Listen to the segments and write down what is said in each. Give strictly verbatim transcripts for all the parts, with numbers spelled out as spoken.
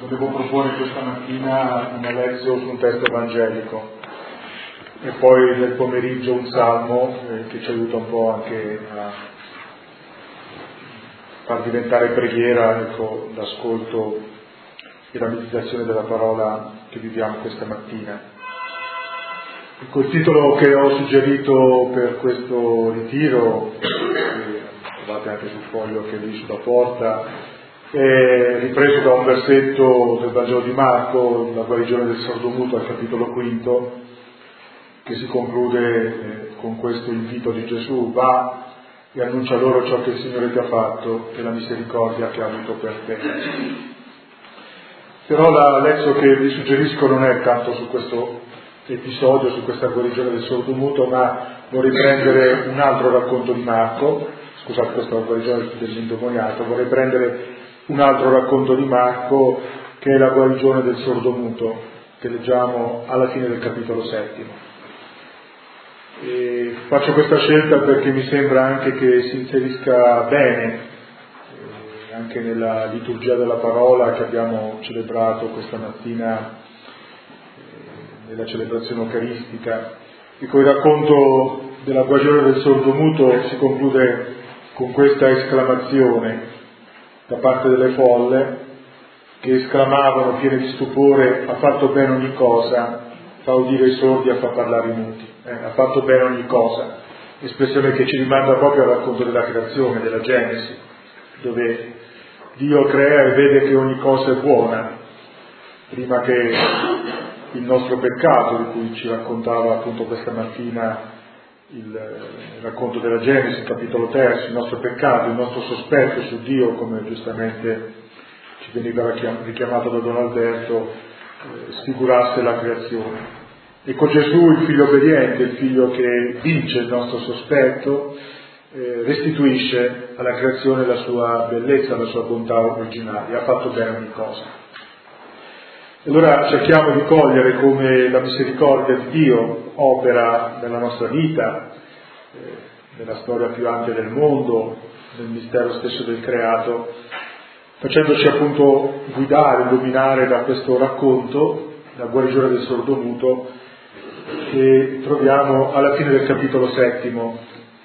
Volevo proporre questa mattina una lezione su un testo evangelico e poi nel pomeriggio un salmo eh, che ci aiuta un po' anche a far diventare preghiera, ecco, l'ascolto e la meditazione della parola che viviamo questa mattina. Ecco, il titolo che ho suggerito per questo ritiro, che trovate anche sul foglio che è lì sulla porta, è ripreso da un versetto del Vangelo di Marco, la guarigione del sordomuto al capitolo quinto, che si conclude eh, con questo invito di Gesù: va e annuncia loro ciò che il Signore ti ha fatto e la misericordia che ha avuto per te. Però la lezione che vi suggerisco non è tanto su questo episodio, su questa guarigione del sordomuto, ma vorrei prendere un altro racconto di Marco, scusate, questa guarigione dell'indemoniato, vorrei prendere un altro racconto di Marco, che è la guarigione del sordomuto, che leggiamo alla fine del capitolo settimo. E faccio questa scelta perché mi sembra anche che si inserisca bene eh, anche nella liturgia della parola che abbiamo celebrato questa mattina eh, nella celebrazione eucaristica. Ecco, il racconto della guarigione del sordomuto si conclude con questa esclamazione da parte delle folle, che esclamavano piene di stupore: ha fatto bene ogni cosa, fa udire i sordi e fa parlare i muti. Eh, ha fatto bene ogni cosa, espressione che ci rimanda proprio al racconto della creazione, della Genesi, dove Dio crea e vede che ogni cosa è buona, prima che il nostro peccato, di cui ci raccontava appunto questa mattina il racconto della Genesi, capitolo terzo, il nostro peccato, il nostro sospetto su Dio, come giustamente ci veniva richiamato da Don Alberto, eh, sfigurasse la creazione. E con Gesù, il figlio obbediente, il figlio che vince il nostro sospetto, eh, restituisce alla creazione la sua bellezza, la sua bontà originaria, ha fatto bene ogni cosa. Allora cerchiamo di cogliere come la misericordia di Dio opera nella nostra vita, eh, nella storia più ampia del mondo, nel mistero stesso del creato, facendoci appunto guidare, illuminare da questo racconto, la guarigione del sordomuto, che troviamo alla fine del capitolo settimo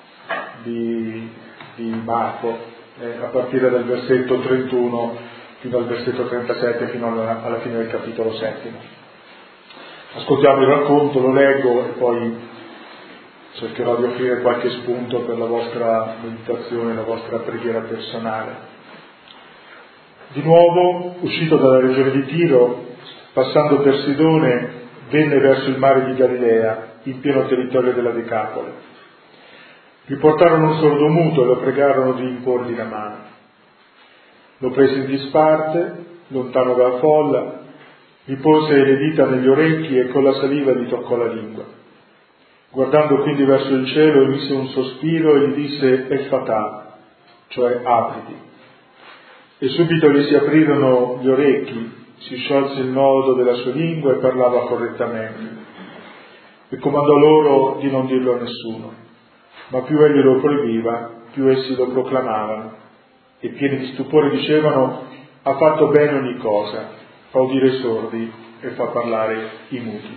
di, di Marco, eh, a partire dal versetto trentuno fino al versetto trentasette, fino alla, alla fine del capitolo settimo. Ascoltiamo il racconto, lo leggo e poi cercherò di offrire qualche spunto per la vostra meditazione, la vostra preghiera personale. Di nuovo, uscito dalla regione di Tiro, passando per Sidone, venne verso il mare di Galilea, in pieno territorio della Decapole. Gli portarono un sordomuto e lo pregarono di imporgli la mano. Lo prese in disparte, lontano dalla folla, gli pose le dita negli orecchi e con la saliva gli toccò la lingua. Guardando quindi verso il cielo emise un sospiro e gli disse Effatà, cioè apriti. E subito gli si aprirono gli orecchi, si sciolse il nodo della sua lingua e parlava correttamente. E comandò loro di non dirlo a nessuno, ma più egli lo proibiva, più essi lo proclamavano. E pieni di stupore dicevano: ha fatto bene ogni cosa, fa udire i sordi e fa parlare i muti.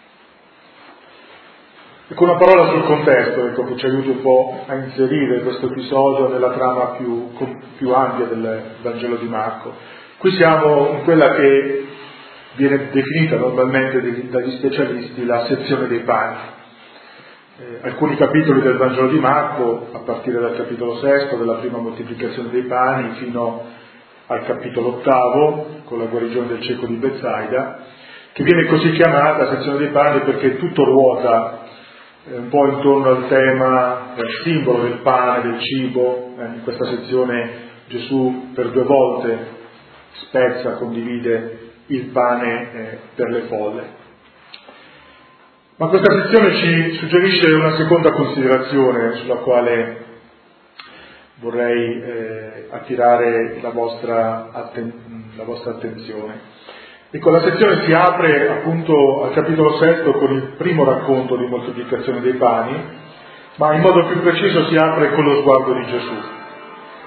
Ecco, una parola sul contesto, ecco, che ci aiuta un po' a inserire questo episodio nella trama più, più ampia del Vangelo di Marco. Qui siamo in quella che viene definita normalmente dagli specialisti la sezione dei pani. Eh, alcuni capitoli del Vangelo di Marco, a partire dal capitolo sesto, della prima moltiplicazione dei pani, fino al capitolo ottavo, con la guarigione del cieco di Betsaida, che viene così chiamata sezione dei pani perché tutto ruota eh, un po' intorno al tema, al simbolo del pane, del cibo. Eh, in questa sezione Gesù per due volte spezza, condivide il pane eh, per le folle. Ma questa sezione ci suggerisce una seconda considerazione sulla quale vorrei eh, attirare la vostra, atten- la vostra attenzione. Ecco, la sezione si apre appunto al capitolo sesto con il primo racconto di moltiplicazione dei pani, ma in modo più preciso si apre con lo sguardo di Gesù.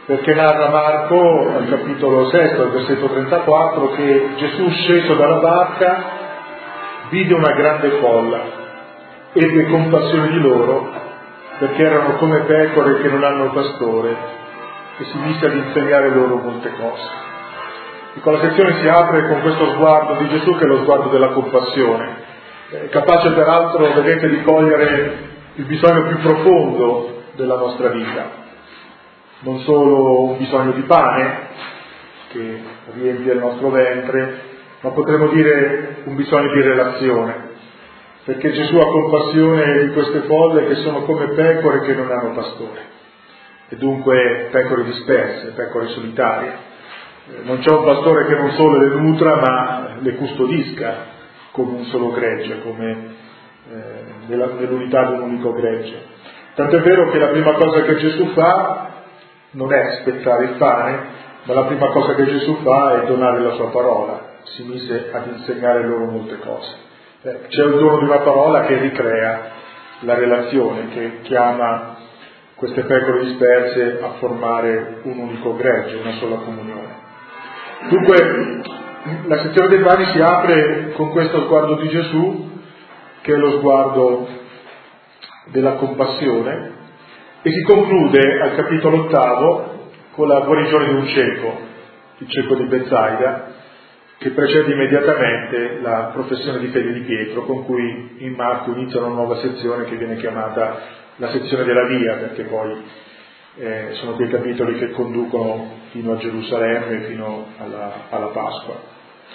perché narra Marco al capitolo sesto, al versetto trentaquattro, che Gesù, sceso dalla barca, vide una grande folla, ebbe compassione di loro, perché erano come pecore che non hanno pastore, e si mise ad insegnare loro molte cose. Ecco, la sezione si apre con questo sguardo di Gesù, che è lo sguardo della compassione, eh, capace peraltro, vedete, di cogliere il bisogno più profondo della nostra vita. Non solo un bisogno di pane che riempie il nostro ventre, ma potremmo dire un bisogno di relazione, perché Gesù ha compassione di queste folle che sono come pecore che non hanno pastore, e dunque pecore disperse, pecore solitarie. Non c'è un pastore che non solo le nutra, ma le custodisca come un solo gregge, come eh, nella, nell'unità di un unico gregge. Tanto è vero che la prima cosa che Gesù fa non è aspettare il pane, ma la prima cosa che Gesù fa è donare la sua parola. Si mise ad insegnare loro molte cose. Eh, c'è il dono di una parola che ricrea la relazione, che chiama queste pecore disperse a formare un unico gregge, una sola comunione. Dunque, la sezione dei pani si apre con questo sguardo di Gesù, che è lo sguardo della compassione, e si conclude al capitolo ottavo con la guarigione di un cieco, il cieco di Betsaida, che precede immediatamente la professione di fede di Pietro, con cui in Marco inizia una nuova sezione che viene chiamata la sezione della via, perché poi eh, sono quei capitoli che conducono fino a Gerusalemme, fino alla, alla Pasqua.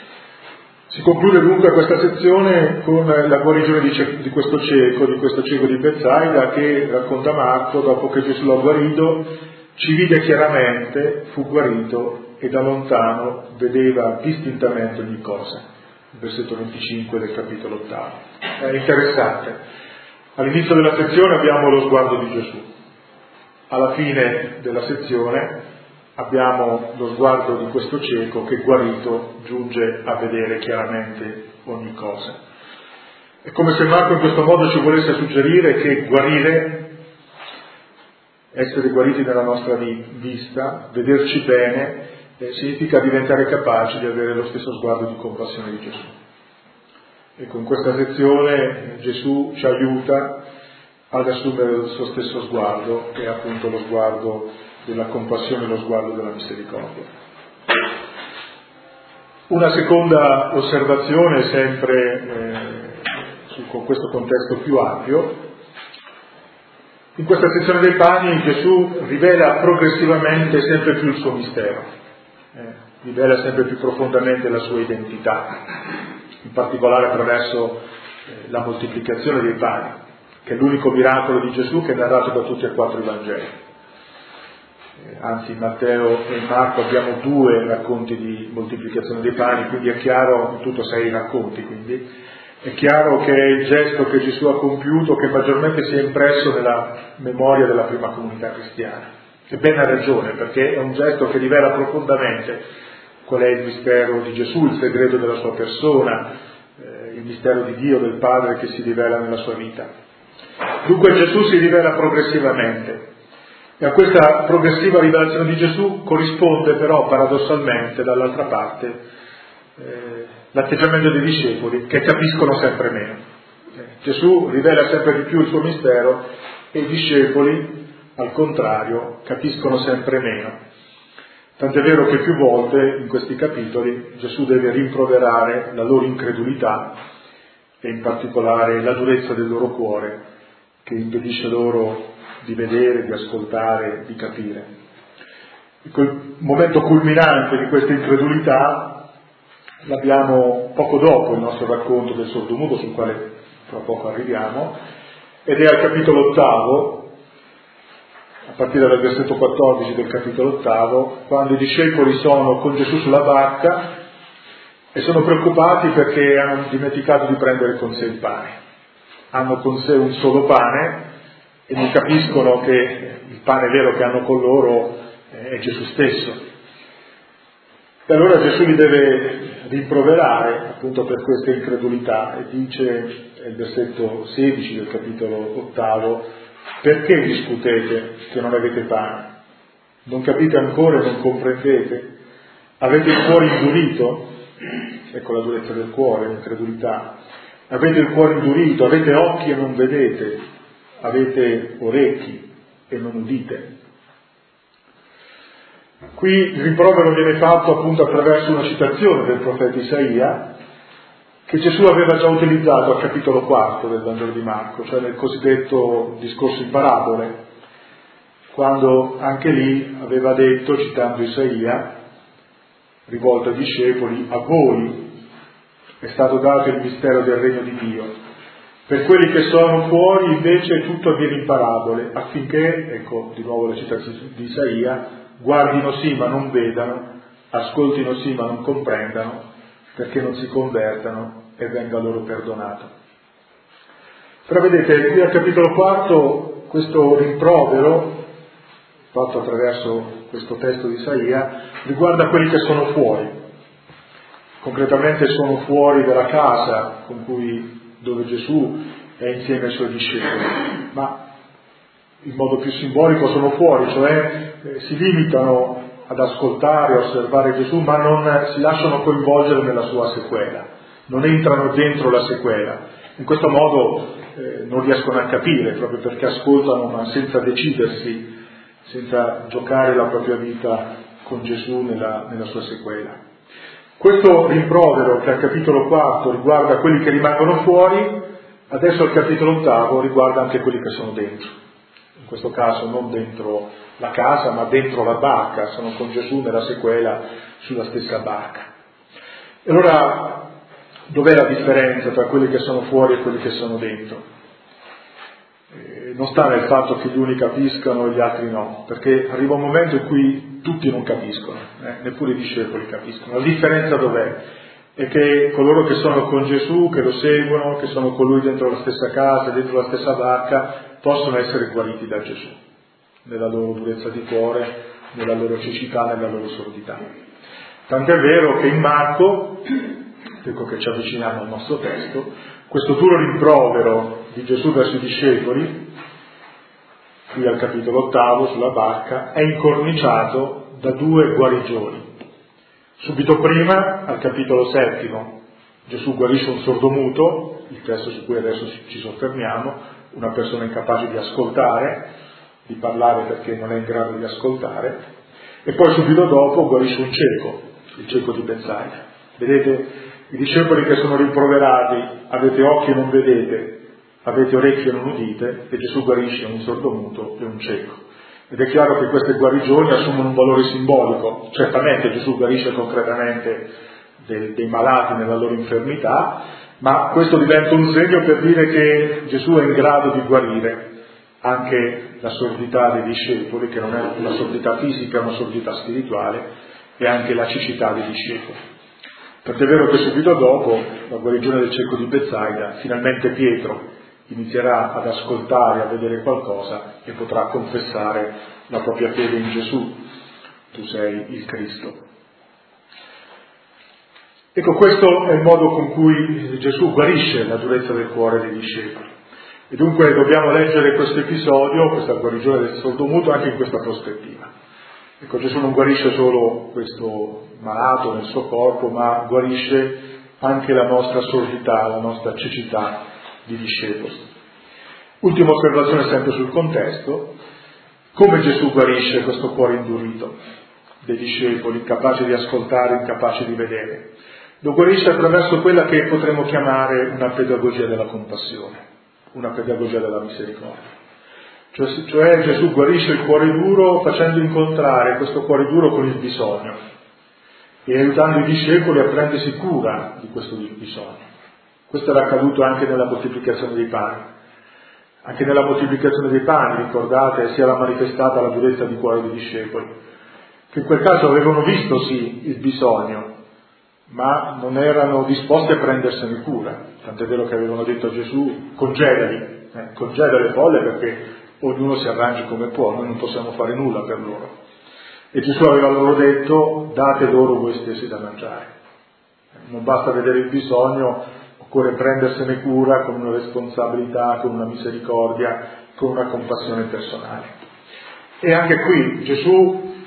Si conclude dunque questa sezione con la guarigione di, di questo cieco, di questo cieco di Betsaida, che, racconta Marco, dopo che Gesù l'ha guarito, ci vide chiaramente, fu guarito e da lontano vedeva distintamente ogni cosa. Il versetto venticinque del capitolo ottavo. È interessante. All'inizio della sezione abbiamo lo sguardo di Gesù. Alla fine della sezione abbiamo lo sguardo di questo cieco che, guarito, giunge a vedere chiaramente ogni cosa. È come se Marco in questo modo ci volesse suggerire che guarire, essere guariti nella nostra vista, vederci bene, eh, significa diventare capaci di avere lo stesso sguardo di compassione di Gesù. E con questa sezione Gesù ci aiuta ad assumere il suo stesso sguardo, che è appunto lo sguardo della compassione, lo sguardo della misericordia. Una seconda osservazione, sempre eh, su, con questo contesto più ampio: in questa sezione dei pani Gesù rivela progressivamente sempre più il suo mistero, eh, rivela sempre più profondamente la sua identità, in particolare attraverso eh, la moltiplicazione dei pani, che è l'unico miracolo di Gesù che è narrato da tutti e quattro i Vangeli. Anzi, in Matteo e in Marco abbiamo due racconti di moltiplicazione dei pani, quindi è chiaro, in tutto sei racconti, quindi è chiaro che è il gesto che Gesù ha compiuto che maggiormente si è impresso nella memoria della prima comunità cristiana. E ben ha ragione, perché è un gesto che rivela profondamente qual è il mistero di Gesù, il segreto della sua persona, eh, il mistero di Dio, del Padre che si rivela nella sua vita. Dunque Gesù si rivela progressivamente. E a questa progressiva rivelazione di Gesù corrisponde però paradossalmente, dall'altra parte, eh, l'atteggiamento dei discepoli, che capiscono sempre meno. Eh, Gesù rivela sempre di più il suo mistero e i discepoli, al contrario, capiscono sempre meno. Tant'è vero che più volte in questi capitoli Gesù deve rimproverare la loro incredulità e in particolare la durezza del loro cuore, che impedisce loro di vedere, di ascoltare, di capire. Il momento culminante di questa incredulità l'abbiamo poco dopo il nostro racconto del sordomuto, sul quale tra poco arriviamo, ed è al capitolo ottavo, a partire dal versetto quattordici del capitolo ottavo, quando i discepoli sono con Gesù sulla barca e sono preoccupati perché hanno dimenticato di prendere con sé il pane. Hanno con sé un solo pane e non capiscono che il pane vero che hanno con loro è Gesù stesso. E allora Gesù li deve rimproverare appunto per questa incredulità e dice, è il versetto sedici del capitolo ottavo, perché discutete che non avete pane? Non capite ancora e non comprendete? Avete il cuore indurito? Ecco la durezza del cuore, l'incredulità. Avete il cuore indurito, avete occhi e non vedete, avete orecchi e non udite. Qui il rimprovero viene fatto appunto attraverso una citazione del profeta Isaia, che Gesù aveva già utilizzato al capitolo quarto del Vangelo di Marco, cioè nel cosiddetto discorso in parabole, quando anche lì aveva detto, citando Isaia, rivolto ai discepoli: a voi è stato dato il mistero del regno di Dio, per quelli che sono fuori invece tutto avviene in parabole, affinché, ecco di nuovo la citazione di Isaia, guardino sì ma non vedano, ascoltino sì ma non comprendano, perché non si convertano e venga loro perdonato. Però vedete, qui al capitolo quarto questo rimprovero fatto attraverso questo testo di Isaia riguarda quelli che sono fuori, concretamente sono fuori dalla casa con cui, dove Gesù è insieme ai suoi discepoli, ma in modo più simbolico sono fuori, cioè eh, si limitano ad ascoltare, a osservare Gesù, ma non si lasciano coinvolgere nella sua sequela, non entrano dentro la sequela. In questo modo eh, non riescono a capire, proprio perché ascoltano ma senza decidersi, senza giocare la propria vita con Gesù nella, nella sua sequela. Questo rimprovero che al capitolo quarto riguarda quelli che rimangono fuori, adesso al capitolo ottavo riguarda anche quelli che sono dentro. In questo caso non dentro la casa, ma dentro la barca, sono con Gesù nella sequela sulla stessa barca. E allora, dov'è la differenza tra quelli che sono fuori e quelli che sono dentro? Eh, non sta nel fatto che gli uni capiscano e gli altri no, perché arriva un momento in cui tutti non capiscono, eh, neppure i discepoli capiscono. La differenza dov'è? È che coloro che sono con Gesù, che lo seguono, che sono con Lui dentro la stessa casa, dentro la stessa barca, possono essere guariti da Gesù, nella loro durezza di cuore, nella loro cecità, nella loro sordità. Tant'è vero che in Marco, ecco che ci avviciniamo al nostro testo, questo duro rimprovero di Gesù verso i discepoli, qui al capitolo ottavo, sulla barca, è incorniciato da due guarigioni. Subito prima, al capitolo settimo, Gesù guarisce un sordomuto, il testo su cui adesso ci soffermiamo, una persona incapace di ascoltare, di parlare perché non è in grado di ascoltare, e poi subito dopo guarisce un cieco, il cieco di Betsaida. Vedete, i discepoli che sono rimproverati, avete occhi e non vedete, avete orecchie e non udite, e Gesù guarisce un sordomuto e un cieco. Ed è chiaro che queste guarigioni assumono un valore simbolico. Certamente Gesù guarisce concretamente dei, dei malati nella loro infermità, ma questo diventa un segno per dire che Gesù è in grado di guarire anche la sordità dei discepoli, che non è una sordità fisica, è una sordità spirituale, e anche la cecità dei discepoli. Perché è vero che subito dopo la guarigione del cieco di Betsaida, finalmente Pietro inizierà ad ascoltare, a vedere qualcosa e potrà confessare la propria fede in Gesù. Tu sei il Cristo. Ecco, questo è il modo con cui Gesù guarisce la durezza del cuore dei discepoli. E dunque dobbiamo leggere questo episodio, questa guarigione del sordomuto, anche in questa prospettiva. Ecco, Gesù non guarisce solo questo malato nel suo corpo, ma guarisce anche la nostra sordità, la nostra cecità di discepoli. Ultima osservazione sempre sul contesto: come Gesù guarisce questo cuore indurito dei discepoli, incapaci di ascoltare, incapaci di vedere? Lo guarisce attraverso quella che potremmo chiamare una pedagogia della compassione, una pedagogia della misericordia. Cioè, cioè Gesù guarisce il cuore duro facendo incontrare questo cuore duro con il bisogno e aiutando i discepoli a prendersi cura di questo bisogno. Questo era accaduto anche nella moltiplicazione dei pani. Anche nella moltiplicazione dei pani, ricordate, si era manifestata la durezza di cuore dei discepoli, che in quel caso avevano visto sì il bisogno, ma non erano disposti a prendersene cura. Tant'è vero che avevano detto a Gesù: congedali, eh, congeda le folle perché ognuno si arrangi come può, noi non possiamo fare nulla per loro. E Gesù aveva loro detto: date loro voi stessi da mangiare. Non basta vedere il bisogno, occorre prendersene cura con una responsabilità, con una misericordia, con una compassione personale. E anche qui Gesù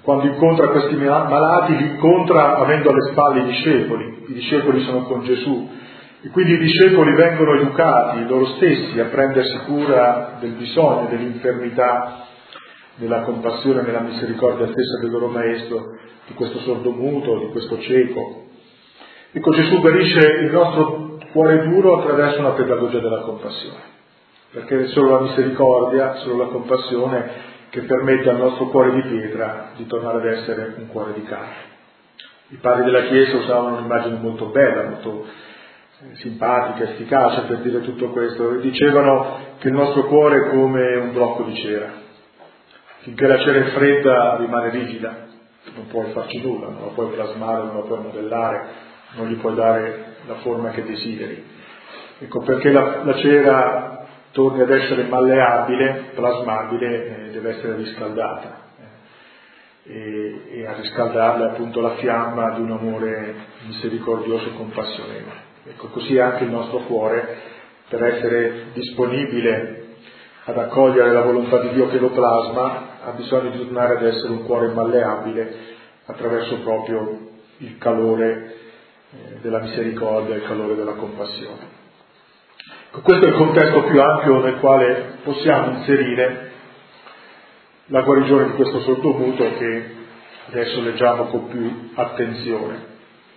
quando incontra questi malati, li incontra avendo alle spalle i discepoli. I discepoli sono con Gesù e quindi i discepoli vengono educati loro stessi a prendersi cura del bisogno, dell'infermità, della compassione, della misericordia stessa del loro maestro, di questo sordomuto, di questo cieco. Ecco, Gesù guarisce il nostro cuore duro attraverso una pedagogia della compassione, perché è solo la misericordia, solo la compassione che permette al nostro cuore di pietra di tornare ad essere un cuore di carne. I padri della Chiesa usavano un'immagine molto bella, molto simpatica, efficace per dire tutto questo, e dicevano che il nostro cuore è come un blocco di cera. Finché la cera è fredda rimane rigida, non puoi farci nulla, non la puoi plasmare, non la puoi modellare, non gli puoi dare la forma che desideri. Ecco, perché la, la cera torni ad essere malleabile, plasmabile, eh, deve essere riscaldata. E, e a riscaldarla è appunto la fiamma di un amore misericordioso e compassionevole. Ecco, così anche il nostro cuore, per essere disponibile ad accogliere la volontà di Dio che lo plasma, ha bisogno di tornare ad essere un cuore malleabile attraverso proprio il calore eh, della misericordia, il calore della compassione. Ecco, questo è il contesto più ampio nel quale possiamo inserire la guarigione di questo sordomuto che adesso leggiamo con più attenzione.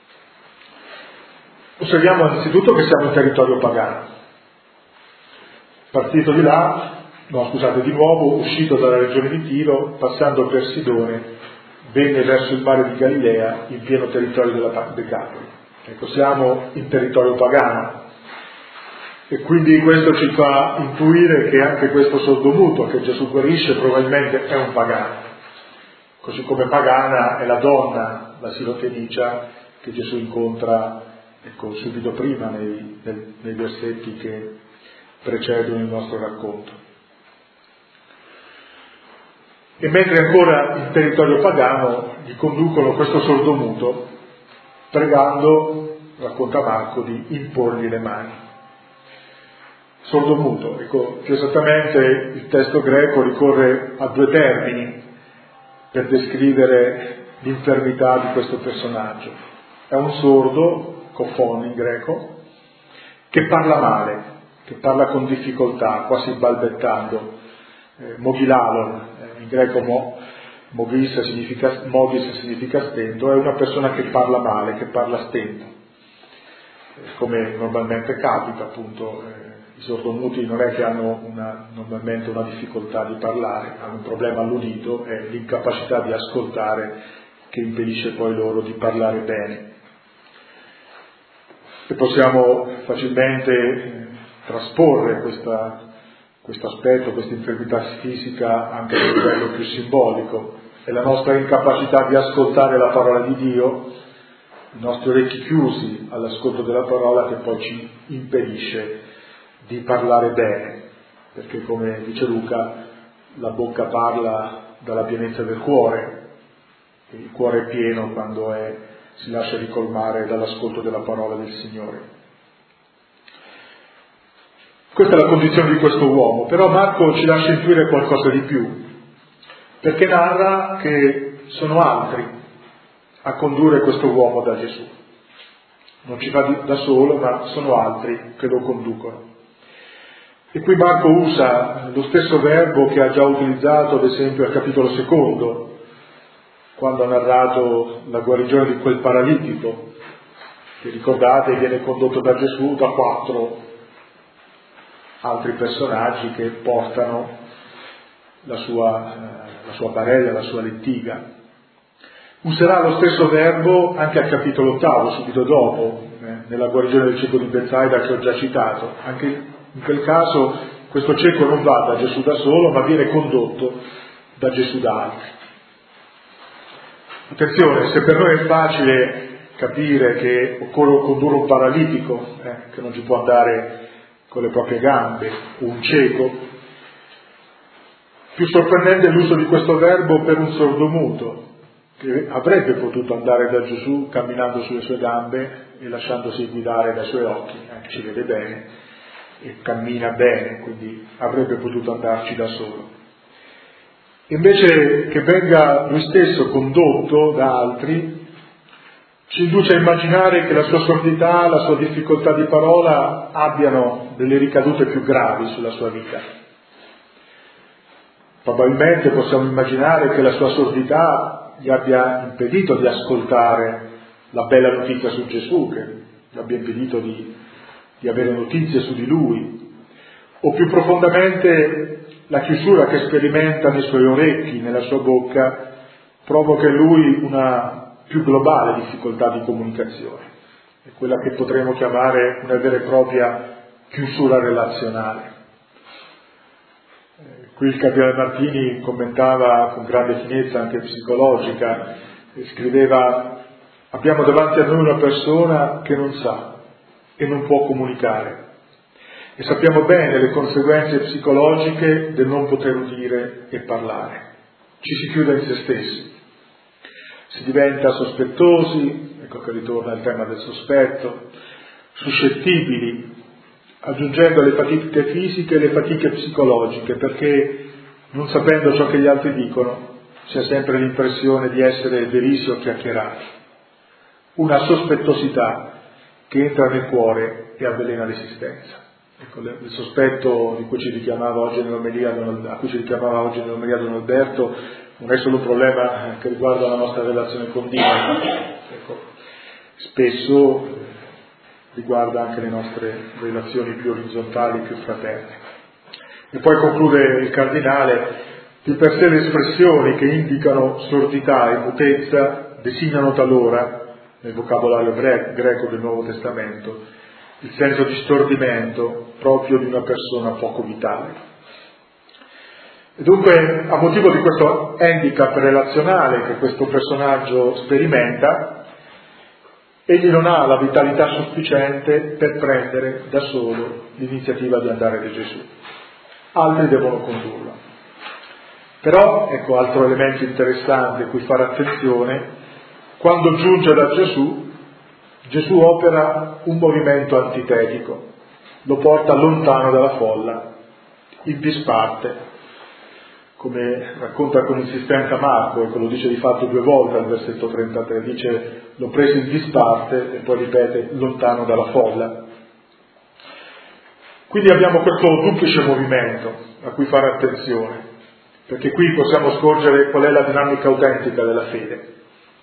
Osserviamo innanzitutto che siamo in territorio pagano. Partito di là, no scusate, di nuovo, uscito dalla regione di Tiro, passando per Sidone, venne verso il mare di Galilea, in pieno territorio della Decapoli. Ecco, siamo in territorio pagano. E quindi questo ci fa intuire che anche questo sordomuto che Gesù guarisce probabilmente è un pagano, così come pagana è la donna, la Sirofenicia, che Gesù incontra ecco, subito prima nei, nei, nei versetti che precedono il nostro racconto. E mentre ancora in territorio pagano gli conducono questo sordomuto pregando, racconta Marco, di imporgli le mani. Sordomuto, ecco, più esattamente il testo greco ricorre a due termini per descrivere l'infermità di questo personaggio. È un sordo, kofon in greco, che parla male, che parla con difficoltà, quasi balbettando, eh, mogilalon, eh, in greco mo, mogis significa, mogis significa stento, è una persona che parla male, che parla stento, eh, come normalmente capita appunto. Eh, I sordomuti non è che hanno una, normalmente una difficoltà di parlare, hanno un problema all'udito, è l'incapacità di ascoltare che impedisce poi loro di parlare bene. E possiamo facilmente eh, trasporre questa, questo aspetto, questa infermità fisica anche a livello più simbolico. È la nostra incapacità di ascoltare la parola di Dio, i nostri orecchi chiusi all'ascolto della parola che poi ci impedisce di parlare bene, perché come dice Luca, la bocca parla dalla pienezza del cuore, e il cuore è pieno quando è, si lascia ricolmare dall'ascolto della parola del Signore. Questa è la condizione di questo uomo, però Marco ci lascia intuire qualcosa di più, perché narra che sono altri a condurre questo uomo da Gesù. Non ci va da solo, ma sono altri che lo conducono. E qui Marco usa lo stesso verbo che ha già utilizzato ad esempio al capitolo secondo, quando ha narrato la guarigione di quel paralitico, che ricordate viene condotto da Gesù da quattro altri personaggi che portano la sua, la sua barella, la sua lettiga. Userà lo stesso verbo anche al capitolo ottavo, subito dopo, eh, nella guarigione del cieco di Betsaida che ho già citato. Anche in quel caso questo cieco non va da Gesù da solo, ma viene condotto da Gesù da altri. Attenzione, se per noi è facile capire che occorre condurre un paralitico, eh, che non ci può andare con le proprie gambe, o un cieco, più sorprendente è l'uso di questo verbo per un sordomuto, che avrebbe potuto andare da Gesù camminando sulle sue gambe e lasciandosi guidare dai suoi occhi, anche ci vede bene, e cammina bene, quindi avrebbe potuto andarci da solo. invece che venga lui stesso condotto da altri, ci induce a immaginare che la sua sordità, la sua difficoltà di parola abbiano delle ricadute più gravi sulla sua vita. Probabilmente possiamo immaginare che la sua sordità gli abbia impedito di ascoltare la bella notizia su Gesù, che gli abbia impedito di, di avere notizie su di lui, o più profondamente la chiusura che sperimenta nei suoi orecchi, nella sua bocca, provoca in lui una più globale difficoltà di comunicazione, è quella che potremmo chiamare una vera e propria chiusura relazionale. Eh, qui il cardinale Martini commentava con grande finezza anche psicologica, e scriveva: abbiamo davanti a noi una persona che non sa e non può comunicare, e sappiamo bene le conseguenze psicologiche del non poter udire e parlare. Ci si chiude in se stessi, si diventa sospettosi, ecco che ritorna il tema del sospetto, suscettibili, aggiungendo le fatiche fisiche e le fatiche psicologiche, perché non sapendo ciò che gli altri dicono si ha sempre l'impressione di essere derisi o chiacchierati. Una sospettosità che entra nel cuore e avvelena l'esistenza. Ecco, il sospetto di cui ci richiamava oggi nell'omelia, a cui ci richiamava oggi nell'omelia Don Alberto non è solo un problema che riguarda la nostra relazione con Dio, ecco, spesso riguarda anche le nostre relazioni più orizzontali, più fraterne. E poi conclude il cardinale: di per sé le espressioni che indicano sordità e mutezza designano talora, nel vocabolario greco del Nuovo Testamento, il senso di stordimento proprio di una persona poco vitale. E dunque, a motivo di questo handicap relazionale che questo personaggio sperimenta, egli non ha la vitalità sufficiente per prendere da solo l'iniziativa di andare da Gesù. Altri devono condurlo. Però, ecco, altro elemento interessante a cui fare attenzione: quando giunge da Gesù, Gesù opera un movimento antitetico, lo porta lontano dalla folla, in disparte, come racconta con insistenza Marco, ecco, lo dice di fatto due volte al versetto trentatré, dice l'ho preso in disparte e poi ripete lontano dalla folla. Quindi abbiamo questo duplice movimento a cui fare attenzione, perché qui possiamo scorgere qual è la dinamica autentica della fede.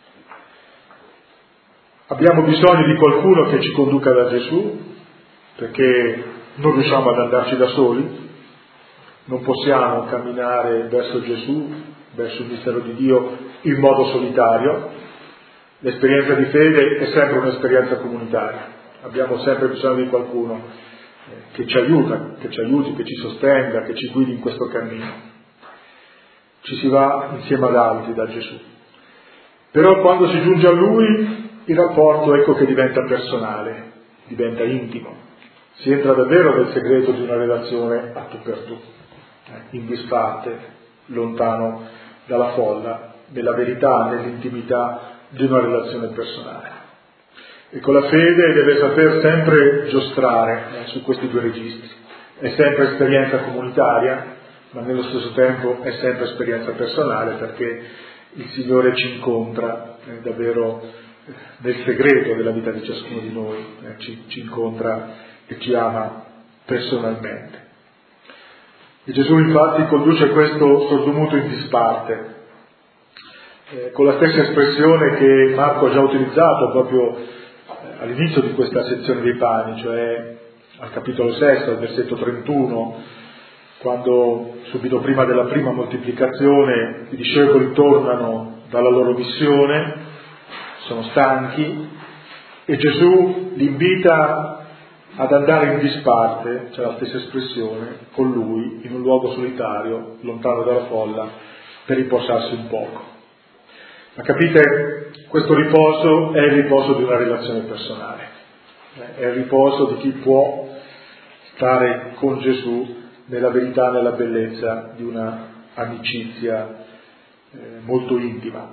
Abbiamo bisogno di qualcuno che ci conduca da Gesù, perché non riusciamo ad andarci da soli, non possiamo camminare verso Gesù, verso il mistero di Dio in modo solitario. L'esperienza di fede è sempre un'esperienza comunitaria, abbiamo sempre bisogno di qualcuno che ci aiuta, che ci aiuti, che ci sostenga, che ci guidi in questo cammino. Ci si va insieme ad altri da Gesù. Però quando si giunge a Lui, il rapporto ecco che diventa personale, diventa intimo. Si entra davvero nel segreto di una relazione a tu per tu, in disparte, lontano dalla folla, nella verità, nell'intimità di una relazione personale. E con la fede deve saper sempre giostrare eh, su questi due registri. È sempre esperienza comunitaria, ma nello stesso tempo è sempre esperienza personale, perché il Signore ci incontra eh, davvero eh, nel segreto della vita di ciascuno di noi, eh, ci, ci incontra e ci ama personalmente. E Gesù infatti conduce questo sordomuto in disparte, eh, con la stessa espressione che Marco ha già utilizzato proprio eh, all'inizio di questa sezione dei pani, cioè al capitolo sesto, al versetto trentuno, quando subito prima della prima moltiplicazione i discepoli tornano dalla loro missione, sono stanchi, e Gesù li invita ad andare in disparte, c'è la stessa espressione, con lui, in un luogo solitario, lontano dalla folla, per riposarsi un poco. Ma capite, questo riposo è il riposo di una relazione personale, è il riposo di chi può stare con Gesù nella verità, nella bellezza di una amicizia eh, molto intima.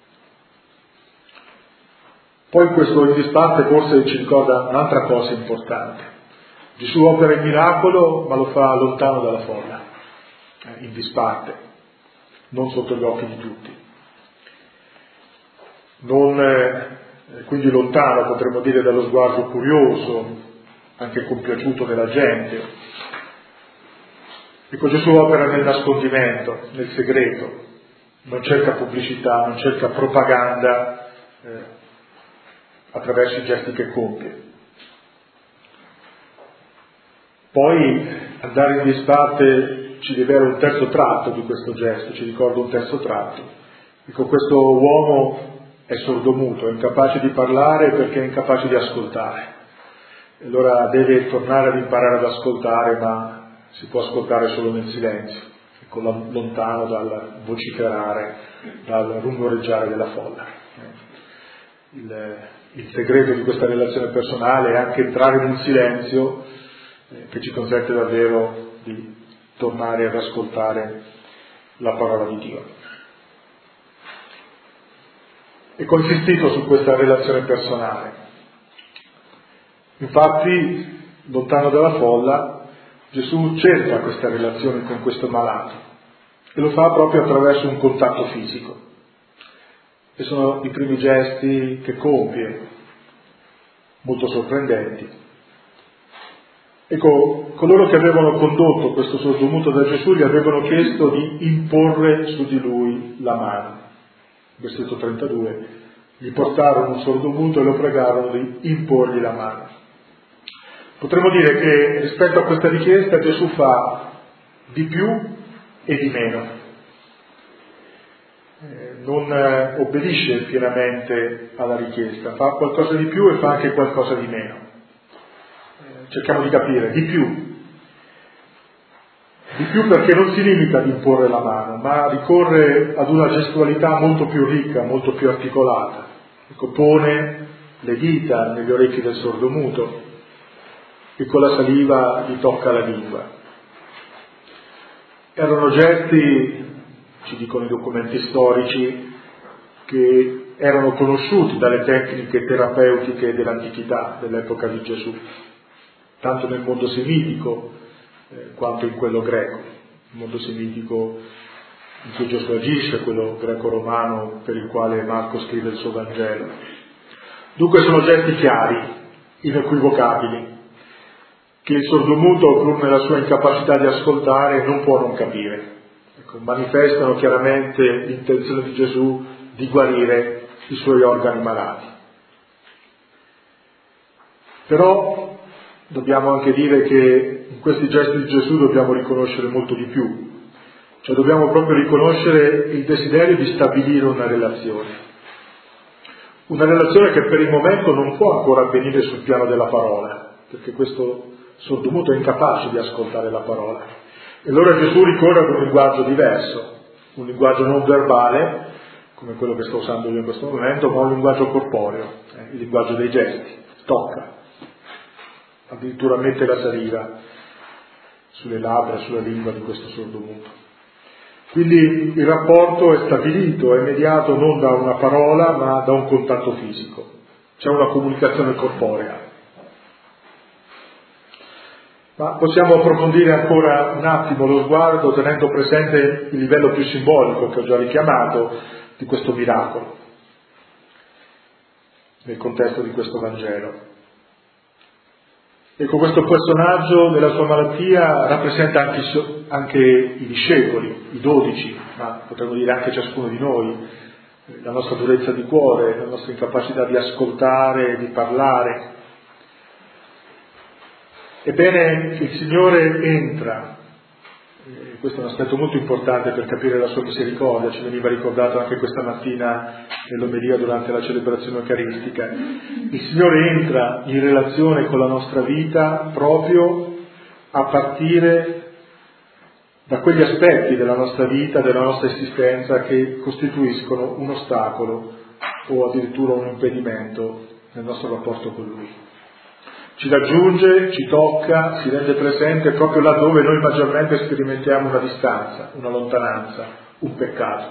Poi questo in disparte forse ci ricorda un'altra cosa importante. Gesù opera il miracolo, ma lo fa lontano dalla folla, eh, in disparte. non sotto gli occhi di tutti. Non, eh, quindi lontano, potremmo dire, dallo sguardo curioso, anche compiaciuto della gente. Ecco, Gesù opera nel nascondimento, nel segreto, non cerca pubblicità, non cerca propaganda eh, attraverso i gesti che compie. Poi andare in disparte ci rivela un terzo tratto di questo gesto, ci ricorda un terzo tratto. Ecco, questo uomo è sordomuto, è incapace di parlare perché è incapace di ascoltare. E allora deve tornare ad imparare ad ascoltare, ma si può ascoltare solo nel silenzio, ecco, lontano dal vociferare, dal rumoreggiare della folla. Il, il segreto di questa relazione personale è anche entrare in un silenzio eh, che ci consente davvero di tornare ad ascoltare la parola di Dio. È consistito su questa relazione personale. Infatti, lontano dalla folla, Gesù cerca questa relazione con questo malato e lo fa proprio attraverso un contatto fisico. E sono i primi gesti che compie, molto sorprendenti. Ecco, coloro che avevano condotto questo sordomuto da Gesù gli avevano chiesto di imporre su di lui la mano. Versetto trentadue, gli portarono un sordomuto e lo pregarono di imporgli la mano. Potremmo dire che rispetto a questa richiesta Gesù fa di più e di meno. Eh, non eh, obbedisce pienamente alla richiesta, fa qualcosa di più e fa anche qualcosa di meno. Eh, cerchiamo di capire, di più. Di più perché non si limita ad imporre la mano, ma ricorre ad una gestualità molto più ricca, molto più articolata. Ecco, pone le dita negli orecchi del sordomuto e con la saliva gli tocca la lingua. Erano gesti, ci dicono i documenti storici, che erano conosciuti dalle tecniche terapeutiche dell'antichità, dell'epoca di Gesù, tanto nel mondo semitico eh, quanto in quello greco. Il mondo semitico in cui Gesù agisce, quello greco-romano per il quale Marco scrive il suo Vangelo. Dunque sono gesti chiari, inequivocabili, che il sordomuto, pur nella sua incapacità di ascoltare, non può non capire. Ecco, manifestano chiaramente l'intenzione di Gesù di guarire i suoi organi malati. Però dobbiamo anche dire che in questi gesti di Gesù dobbiamo riconoscere molto di più, cioè dobbiamo proprio riconoscere il desiderio di stabilire una relazione, una relazione che per il momento non può ancora avvenire sul piano della parola, perché questo sordomuto è incapace di ascoltare la parola. E allora Gesù ricorre ad un linguaggio diverso, un linguaggio non verbale, come quello che sto usando io in questo momento, ma un linguaggio corporeo, eh, il linguaggio dei gesti, tocca, addirittura mette la saliva sulle labbra, sulla lingua di questo sordomuto. Quindi il rapporto è stabilito, è mediato non da una parola, ma da un contatto fisico. C'è una comunicazione corporea. Ma possiamo approfondire ancora un attimo lo sguardo tenendo presente il livello più simbolico che ho già richiamato di questo miracolo nel contesto di questo Vangelo. Ecco, questo personaggio nella sua malattia rappresenta anche, anche i discepoli, i dodici, ma potremmo dire anche ciascuno di noi, la nostra durezza di cuore, la nostra incapacità di ascoltare, di parlare. Ebbene, il Signore entra, e questo è un aspetto molto importante per capire la sua misericordia, ci veniva ricordato anche questa mattina nell'omelia durante la celebrazione eucaristica. Il Signore entra in relazione con la nostra vita proprio a partire da quegli aspetti della nostra vita, della nostra esistenza che costituiscono un ostacolo o addirittura un impedimento nel nostro rapporto con Lui. Ci raggiunge, ci tocca, si rende presente proprio laddove noi maggiormente sperimentiamo una distanza, una lontananza, un peccato.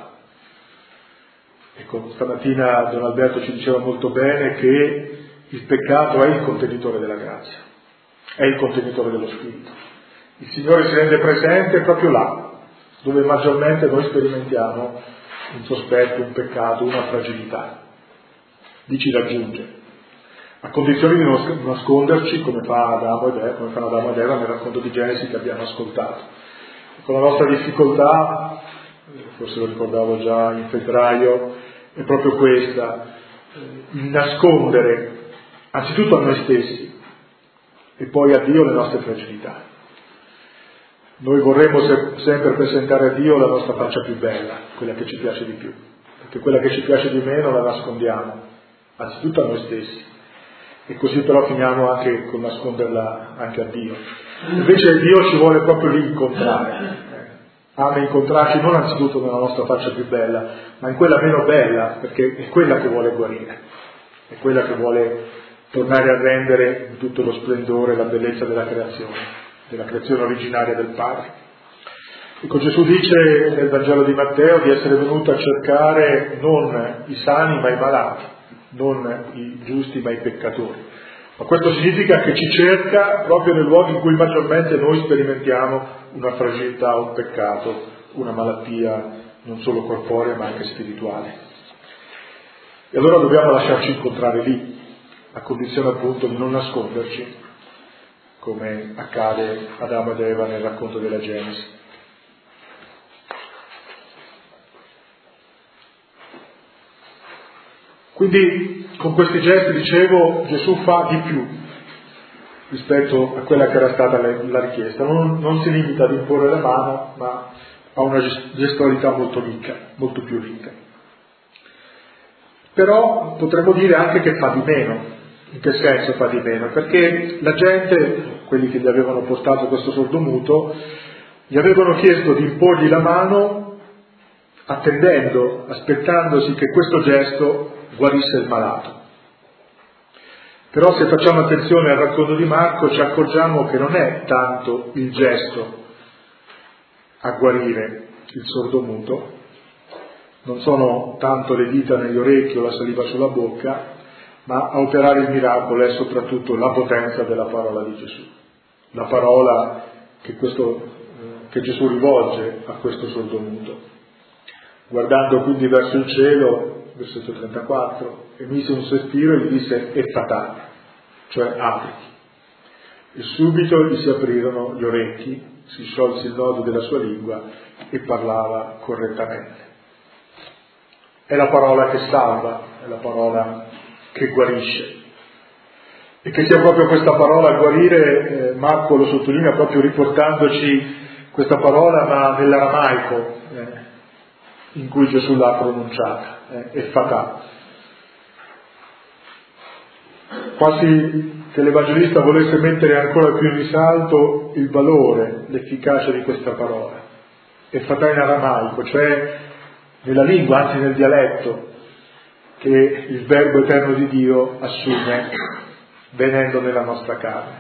Ecco, stamattina Don Alberto ci diceva molto bene che il peccato è il contenitore della grazia, è il contenitore dello Spirito. Il Signore si rende presente proprio là, dove maggiormente noi sperimentiamo un sospetto, un peccato, una fragilità. Lì ci raggiunge, a condizione di non nasconderci come fa Adamo ed Eva, come fanno Adamo ed Eva nel racconto di Genesi che abbiamo ascoltato. Con la nostra difficoltà, forse lo ricordavo già in febbraio, è proprio questa, il nascondere anzitutto a noi stessi e poi a Dio le nostre fragilità. Noi vorremmo se- sempre presentare a Dio la nostra faccia più bella, quella che ci piace di più, perché quella che ci piace di meno la nascondiamo, anzitutto a noi stessi, e così però finiamo anche con nasconderla anche a Dio. Invece Dio ci vuole proprio lì incontrare, ama incontrarci non anzitutto nella nostra faccia più bella, ma in quella meno bella, perché è quella che vuole guarire, è quella che vuole tornare a rendere in tutto lo splendore la bellezza della creazione, della creazione originaria del Padre. Ecco, Gesù dice nel Vangelo di Matteo di essere venuto a cercare non i sani ma i malati, non i giusti ma i peccatori. Ma questo significa che ci cerca proprio nei luoghi in cui maggiormente noi sperimentiamo una fragilità, un peccato, una malattia non solo corporea ma anche spirituale. E allora dobbiamo lasciarci incontrare lì, a condizione appunto di non nasconderci, come accade ad Adamo ed Eva nel racconto della Genesi. Quindi con questi gesti, dicevo, Gesù fa di più rispetto a quella che era stata la richiesta. Non, non si limita ad imporre la mano, ma ha una gestualità molto ricca, molto più ricca. Però potremmo dire anche che fa di meno. In che senso fa di meno? Perché la gente, quelli che gli avevano portato questo sordomuto, gli avevano chiesto di imporgli la mano attendendo, aspettandosi che questo gesto guarisse il malato. Però se facciamo attenzione al racconto di Marco ci accorgiamo che non è tanto il gesto a guarire il sordomuto, non sono tanto le dita negli orecchi o la saliva sulla bocca, ma a operare il miracolo è soprattutto la potenza della parola di Gesù, la parola che, questo, che Gesù rivolge a questo sordomuto. Guardando quindi verso il cielo, versetto trentaquattro, emise un sospiro e gli disse effatà, cioè apriti. E subito gli si aprirono gli orecchi, si sciolse il nodo della sua lingua e parlava correttamente. È la parola che salva, è la parola che guarisce. E che sia proprio questa parola a guarire, eh, Marco lo sottolinea proprio riportandoci questa parola, ma nell'aramaico eh, in cui Gesù l'ha pronunciata, eh, effatà. Quasi che l'Evangelista volesse mettere ancora più in risalto il valore, l'efficacia di questa parola. Effatà in aramaico, cioè nella lingua, anzi nel dialetto, che il verbo eterno di Dio assume venendo nella nostra carne.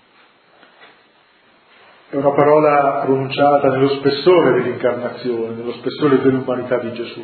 È una parola pronunciata nello spessore dell'incarnazione, nello spessore dell'umanità di Gesù.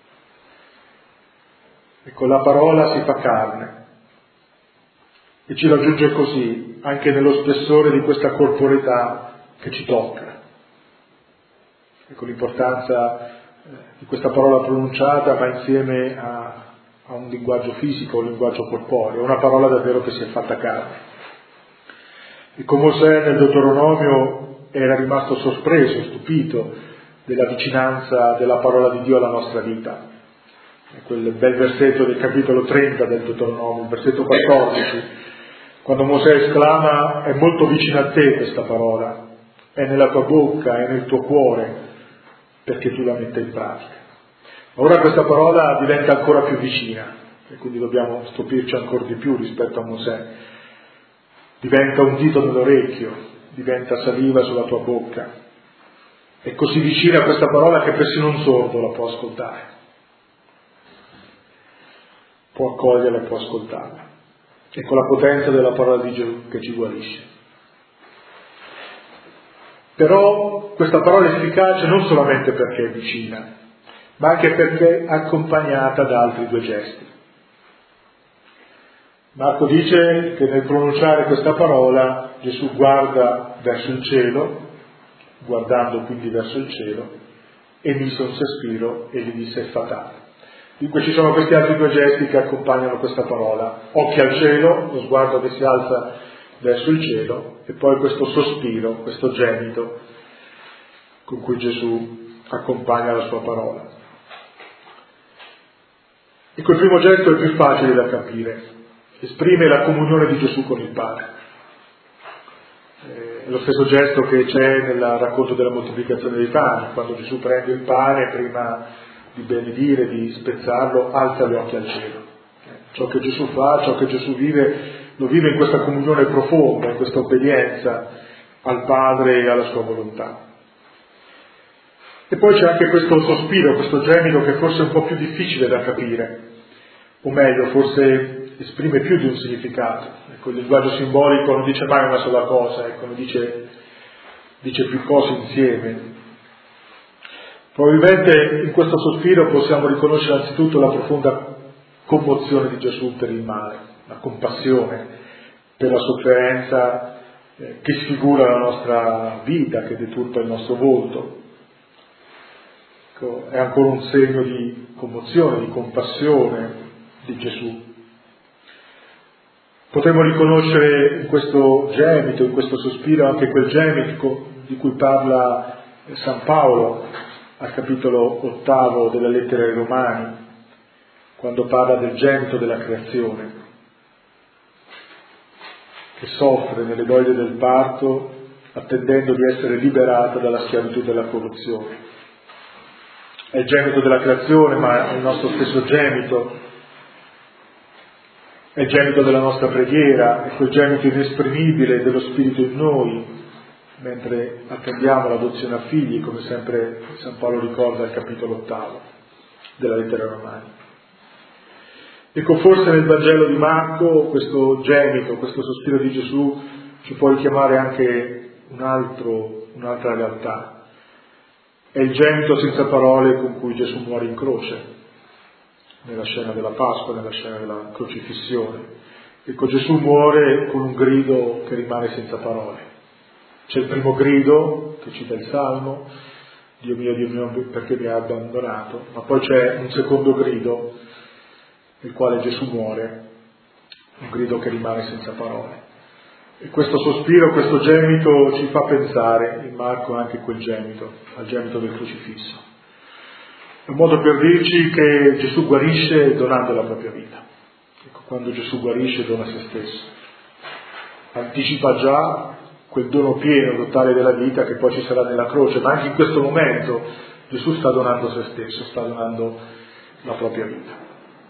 E con la parola si fa carne e ci raggiunge così, anche nello spessore di questa corporeità che ci tocca. Ecco l'importanza di questa parola pronunciata, ma insieme a, a un linguaggio fisico, un linguaggio corporeo, una parola davvero che si è fatta carne. E come Mosè nel Deuteronomio era rimasto sorpreso, stupito della vicinanza della parola di Dio alla nostra vita. E quel bel versetto del capitolo trenta del Deuteronomio, il versetto quattordici, quando Mosè esclama: è molto vicina a te questa parola, è nella tua bocca, è nel tuo cuore, perché tu la metta in pratica. Ora questa parola diventa ancora più vicina e quindi dobbiamo stupirci ancora di più rispetto a Mosè. Diventa un dito nell'orecchio, diventa saliva sulla tua bocca. È così vicina questa parola che persino un sordo la può ascoltare, può accoglierla e può ascoltarla. Ecco la potenza della parola di Gesù che ci guarisce. Però questa parola è efficace non solamente perché è vicina, ma anche perché è accompagnata da altri due gesti. Marco dice che nel pronunciare questa parola Gesù guarda verso il cielo guardando quindi verso il cielo, e mise un sospiro e gli disse fatale. Dunque ci sono questi altri due gesti che accompagnano questa parola: occhi al cielo, lo sguardo che si alza verso il cielo, e poi questo sospiro, questo gemito con cui Gesù accompagna la sua parola. Ecco, il primo gesto è più facile da capire, esprime la comunione di Gesù con il Padre. È lo stesso gesto che c'è nel racconto della moltiplicazione dei pani, quando Gesù prende il pane, prima di benedire, di spezzarlo, alza gli occhi al cielo. Ciò che Gesù fa, ciò che Gesù vive, lo vive in questa comunione profonda, in questa obbedienza al Padre e alla sua volontà. E poi c'è anche questo sospiro, questo gemito che forse è un po' più difficile da capire, o meglio, forse esprime più di un significato. Ecco, il linguaggio simbolico non dice mai una sola cosa, ecco, non dice, dice più cose insieme. Probabilmente in questo sospiro possiamo riconoscere anzitutto la profonda commozione di Gesù per il male, la compassione per la sofferenza eh, che sfigura la nostra vita, che deturpa il nostro volto. Ecco, è ancora un segno di commozione, di compassione di Gesù. Potremmo riconoscere in questo gemito, in questo sospiro, anche quel gemito di cui parla San Paolo al capitolo ottavo della lettera ai Romani, quando parla del gemito della creazione, che soffre nelle doglie del parto attendendo di essere liberata dalla schiavitù della corruzione. È il gemito della creazione, ma è il nostro stesso gemito, è il gemito della nostra preghiera, è quel gemito inesprimibile dello Spirito in noi, mentre attendiamo l'adozione a figli, come sempre San Paolo ricorda al capitolo ottavo della lettera ai Romani. Ecco, forse nel Vangelo di Marco questo gemito, questo sospiro di Gesù ci può richiamare anche un altro, un'altra realtà. È il gemito senza parole con cui Gesù muore in croce, nella scena della Pasqua, nella scena della crocifissione. Ecco, Gesù muore con un grido che rimane senza parole. C'è il primo grido, che cita il Salmo, Dio mio, Dio mio, perché mi hai abbandonato, ma poi c'è un secondo grido, nel quale Gesù muore, un grido che rimane senza parole. E questo sospiro, questo gemito ci fa pensare, in Marco anche quel gemito, al gemito del crocifisso. È un modo per dirci che Gesù guarisce donando la propria vita. Ecco, quando Gesù guarisce dona se stesso. Anticipa già quel dono pieno, totale della vita che poi ci sarà nella croce, ma anche in questo momento Gesù sta donando se stesso, sta donando la propria vita.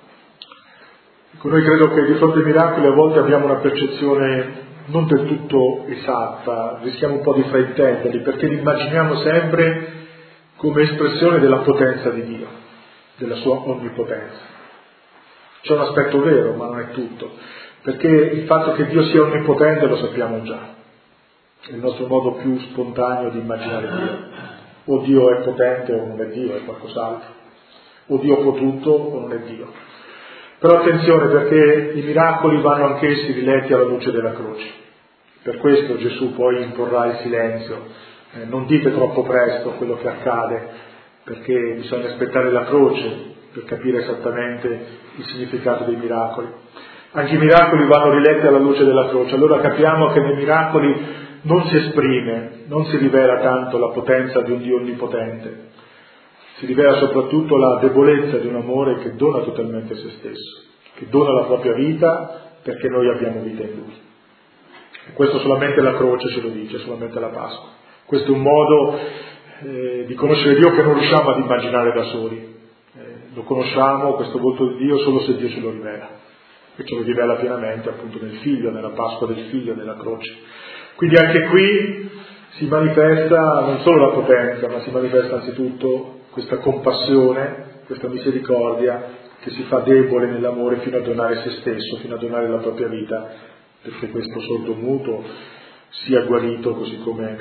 Ecco, noi credo che di fronte ai miracoli a volte abbiamo una percezione non del tutto esatta, rischiamo un po' di fraintenderli, perché li immaginiamo sempre come espressione della potenza di Dio, della sua onnipotenza. C'è un aspetto vero, ma non è tutto, perché il fatto che Dio sia onnipotente lo sappiamo già, è il nostro modo più spontaneo di immaginare Dio. O Dio è potente o non è Dio, è qualcos'altro, o Dio può tutto o non è Dio. Però attenzione, perché i miracoli vanno anch'essi riletti alla luce della croce. Per questo Gesù poi imporrà il silenzio. Eh, non dite troppo presto quello che accade, perché bisogna aspettare la croce per capire esattamente il significato dei miracoli. Anche i miracoli vanno riletti alla luce della croce. Allora capiamo che nei miracoli non si esprime, non si rivela tanto la potenza di un Dio onnipotente. Si rivela soprattutto la debolezza di un amore che dona totalmente se stesso, che dona la propria vita perché noi abbiamo vita in Lui. E questo solamente la croce ce lo dice, solamente la Pasqua. Questo è un modo eh, di conoscere Dio che non riusciamo ad immaginare da soli. Eh, lo conosciamo, questo volto di Dio, solo se Dio ce lo rivela. E ce lo rivela pienamente appunto nel Figlio, nella Pasqua del Figlio, nella croce. Quindi anche qui si manifesta non solo la potenza, ma si manifesta anzitutto questa compassione, questa misericordia che si fa debole nell'amore fino a donare se stesso, fino a donare la propria vita, perché questo sordomuto sia guarito, così come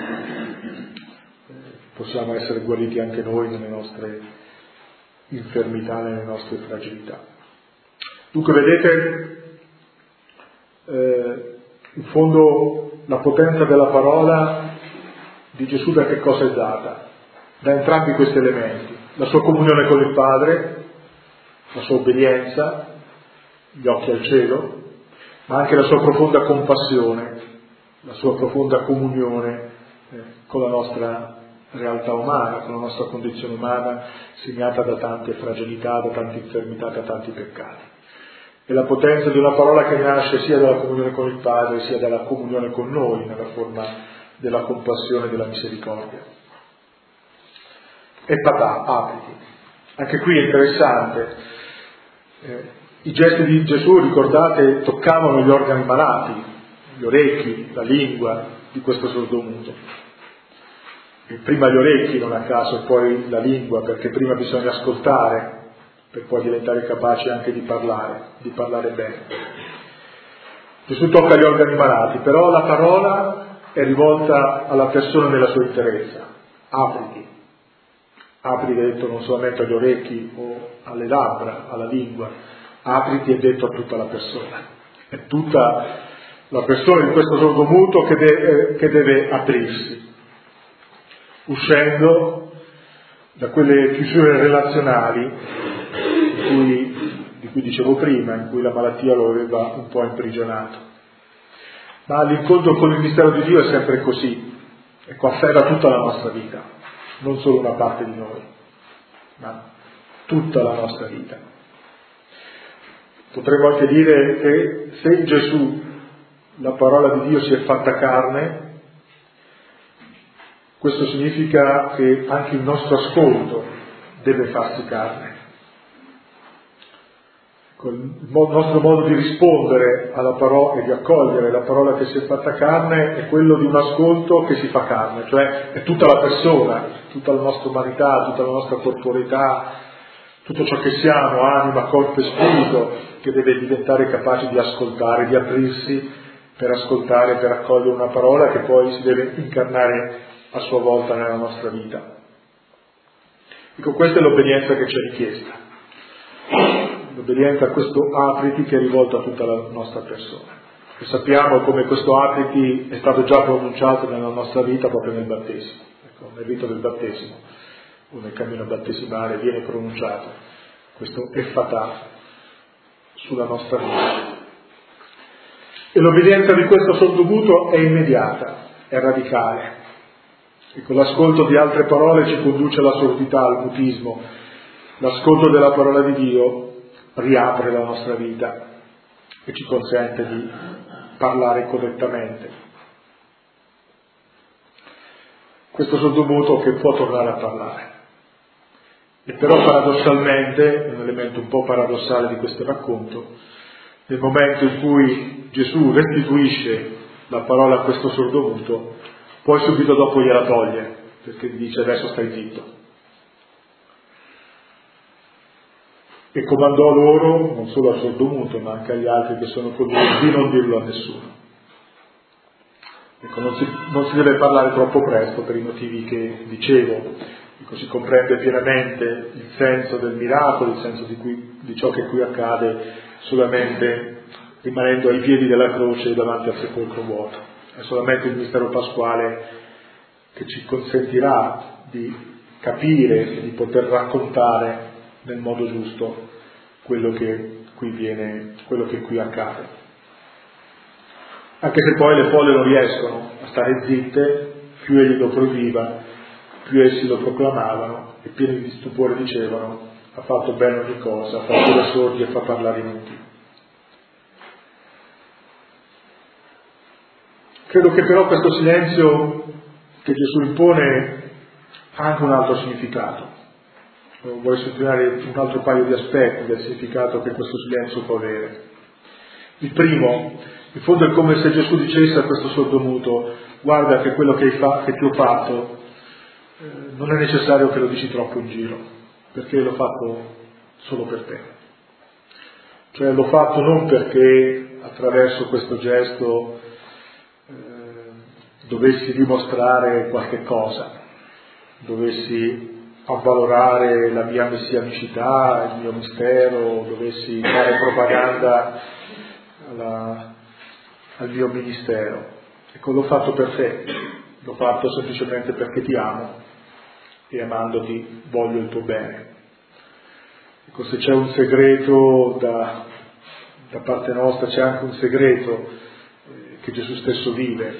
possiamo essere guariti anche noi nelle nostre infermità, nelle nostre fragilità. Dunque vedete, eh, in fondo la potenza della parola di Gesù da che cosa è data? Da entrambi questi elementi: la sua comunione con il Padre, la sua obbedienza, gli occhi al cielo, ma anche la sua profonda compassione, la sua profonda comunione eh, con la nostra realtà umana, con la nostra condizione umana segnata da tante fragilità, da tante infermità, da tanti peccati. E la potenza di una parola che nasce sia dalla comunione con il Padre sia dalla comunione con noi nella forma della compassione e della misericordia. E patà, apriti. Anche qui è interessante. Eh, I gesti di Gesù, ricordate, toccavano gli organi malati, gli orecchi, la lingua di questo sordomuto. E prima gli orecchi, non a caso, e poi la lingua, perché prima bisogna ascoltare per poi diventare capaci anche di parlare, di parlare bene. Gesù tocca gli organi malati, però la parola è rivolta alla persona nella sua interezza. Apriti. Apriti è detto non solamente agli orecchi o alle labbra, alla lingua. Apriti è detto a tutta la persona. È tutta la persona di questo sordomuto che deve, che deve aprirsi, uscendo da quelle chiusure relazionali di cui, di cui dicevo prima, in cui la malattia lo aveva un po' imprigionato. Ma l'incontro con il mistero di Dio è sempre così, ecco, afferra tutta la nostra vita, non solo una parte di noi, ma tutta la nostra vita. Potremmo anche dire che se in Gesù la parola di Dio si è fatta carne, questo significa che anche il nostro ascolto deve farsi carne. Il nostro modo di rispondere alla parola e di accogliere la parola che si è fatta carne è quello di un ascolto che si fa carne, cioè è tutta la persona, tutta la nostra umanità, tutta la nostra corporeità, tutto ciò che siamo, anima, corpo e spirito, che deve diventare capace di ascoltare, di aprirsi per ascoltare, per accogliere una parola che poi si deve incarnare a sua volta nella nostra vita. Ecco, questa è l'obbedienza che ci è richiesta, l'obbedienza a questo apriti che è rivolto a tutta la nostra persona. E sappiamo come questo apriti è stato già pronunciato nella nostra vita proprio nel battesimo, ecco, nel rito del battesimo o nel cammino battesimale viene pronunciato questo effatà sulla nostra vita. E l'obbedienza di questo sordomuto è immediata, è radicale. Ecco, l'ascolto di altre parole ci conduce alla sordità, al mutismo. L'ascolto della parola di Dio riapre la nostra vita e ci consente di parlare correttamente. Questo sordomuto che può tornare a parlare. E però paradossalmente, un elemento un po' paradossale di questo racconto, nel momento in cui Gesù restituisce la parola a questo sordomuto, poi subito dopo gliela toglie, perché gli dice adesso stai zitto. E comandò loro, non solo al sordomuto, ma anche agli altri che sono con lui, di non dirlo a nessuno. Ecco, non si, non si deve parlare troppo presto per i motivi che dicevo. Ecco, si comprende pienamente il senso del miracolo, il senso di, cui, di ciò che qui accade solamente rimanendo ai piedi della croce davanti al sepolcro vuoto. È solamente il mistero pasquale che ci consentirà di capire e di poter raccontare nel modo giusto quello che qui viene, quello che qui accade. Anche se poi le folle non riescono a stare zitte, più egli lo proibiva, più essi lo proclamavano e pieni di stupore dicevano: ha fatto bene ogni cosa, fa cura sordi e fa parlare i muti. Credo che però questo silenzio che Gesù impone ha anche un altro significato. Vorrei sottolineare un altro paio di aspetti del significato che questo silenzio può avere. Il primo, in fondo, è come se Gesù dicesse a questo sordomuto: guarda che quello che, hai fa- che ti ho fatto eh, non è necessario che lo dici troppo in giro, perché l'ho fatto solo per te. Cioè l'ho fatto non perché attraverso questo gesto eh, dovessi dimostrare qualche cosa, dovessi avvalorare la mia messianicità, il mio mistero, dovessi fare propaganda alla, al mio ministero. Ecco, l'ho fatto per te, l'ho fatto semplicemente perché ti amo e amandoti voglio il tuo bene. Ecco, se c'è un segreto da, da parte nostra, c'è anche un segreto eh, che Gesù stesso vive,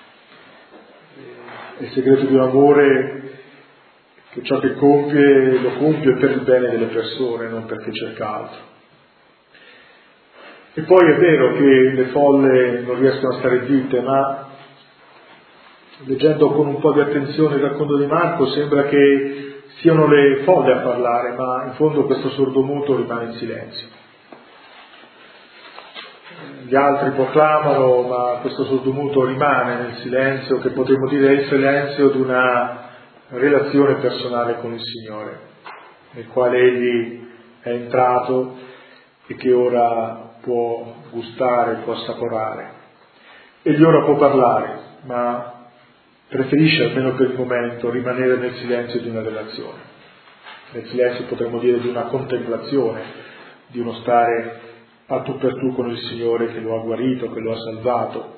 è il segreto di un amore che ciò che compie lo compie per il bene delle persone, non perché cerca altro. E poi è vero che le folle non riescono a stare zitte, ma leggendo con un po' di attenzione il racconto di Marco sembra che siano le folle a parlare, ma in fondo questo sordomuto rimane in silenzio. Gli altri proclamano, ma questo sordomuto rimane nel silenzio, che potremmo dire è il silenzio di una relazione personale con il Signore, nel quale egli è entrato e che ora può gustare, può assaporare. Egli ora può parlare, ma preferisce, almeno per il momento, rimanere nel silenzio di una relazione, nel silenzio potremmo dire di una contemplazione, di uno stare a tu per tu con il Signore che lo ha guarito, che lo ha salvato.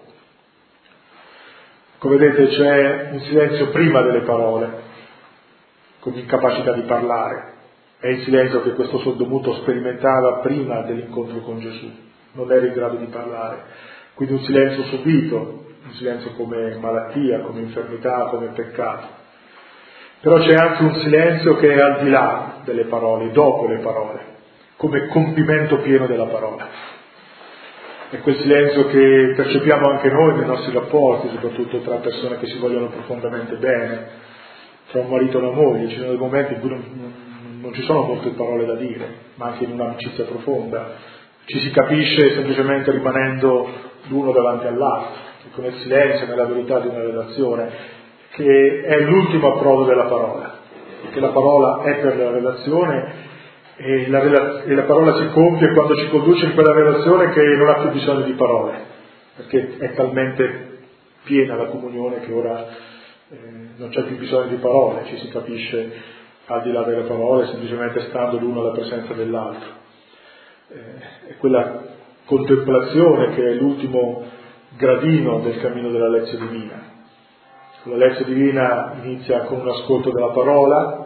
Come vedete c'è un silenzio prima delle parole, con l'incapacità di parlare. È il silenzio che questo sordomuto sperimentava prima dell'incontro con Gesù, non era in grado di parlare. Quindi un silenzio subito, un silenzio come malattia, come infermità, come peccato. Però c'è anche un silenzio che è al di là delle parole, dopo le parole, come compimento pieno della parola. È quel silenzio che percepiamo anche noi nei nostri rapporti, soprattutto tra persone che si vogliono profondamente bene, tra un marito e una moglie. Ci sono dei momenti in cui non, non, non ci sono molte parole da dire, ma anche in un'amicizia profonda. Ci si capisce semplicemente rimanendo l'uno davanti all'altro, con il silenzio, nella verità di una relazione, che è l'ultimo approdo della parola, perché la parola è per la relazione. E la, rela- e la parola si compie quando ci conduce in quella relazione che non ha più bisogno di parole, perché è talmente piena la comunione che ora eh, non c'è più bisogno di parole, ci si capisce al di là delle parole, semplicemente stando l'uno alla presenza dell'altro. Eh, è quella contemplazione che è l'ultimo gradino del cammino della lezione divina. La lezione divina inizia con un ascolto della parola,